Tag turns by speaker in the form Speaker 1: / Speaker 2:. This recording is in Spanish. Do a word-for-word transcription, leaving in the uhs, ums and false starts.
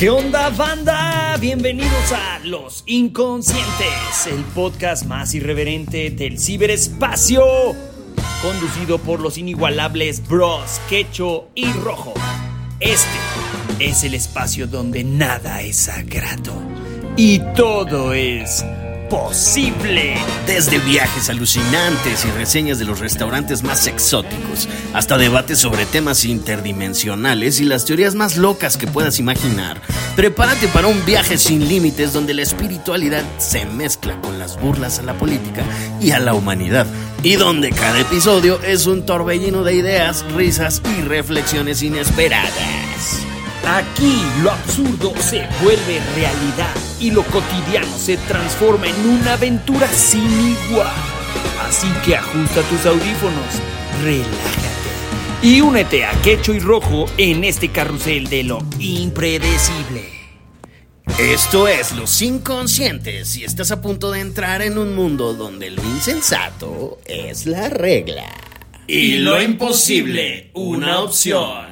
Speaker 1: ¿Qué onda, banda? Bienvenidos a Los Inconscientes, el podcast más irreverente del ciberespacio, conducido por los inigualables Bros, Quecho y Rojo. Este es el espacio donde nada es sagrado y todo es posible.
Speaker 2: Desde viajes alucinantes y reseñas de los restaurantes más exóticos, hasta debates sobre temas interdimensionales y las teorías más locas que puedas imaginar. Prepárate para un viaje sin límites donde la espiritualidad se mezcla con las burlas a la política y a la humanidad, y donde cada episodio es un torbellino de ideas, risas y reflexiones inesperadas.
Speaker 1: Aquí lo absurdo se vuelve realidad y lo cotidiano se transforma en una aventura sin igual. Así que ajusta tus audífonos, relájate y únete a Quecho y Rojo en este carrusel de lo impredecible.
Speaker 2: Esto es Los Inconscientes y estás a punto de entrar en un mundo donde lo insensato es la regla
Speaker 3: y lo imposible una opción.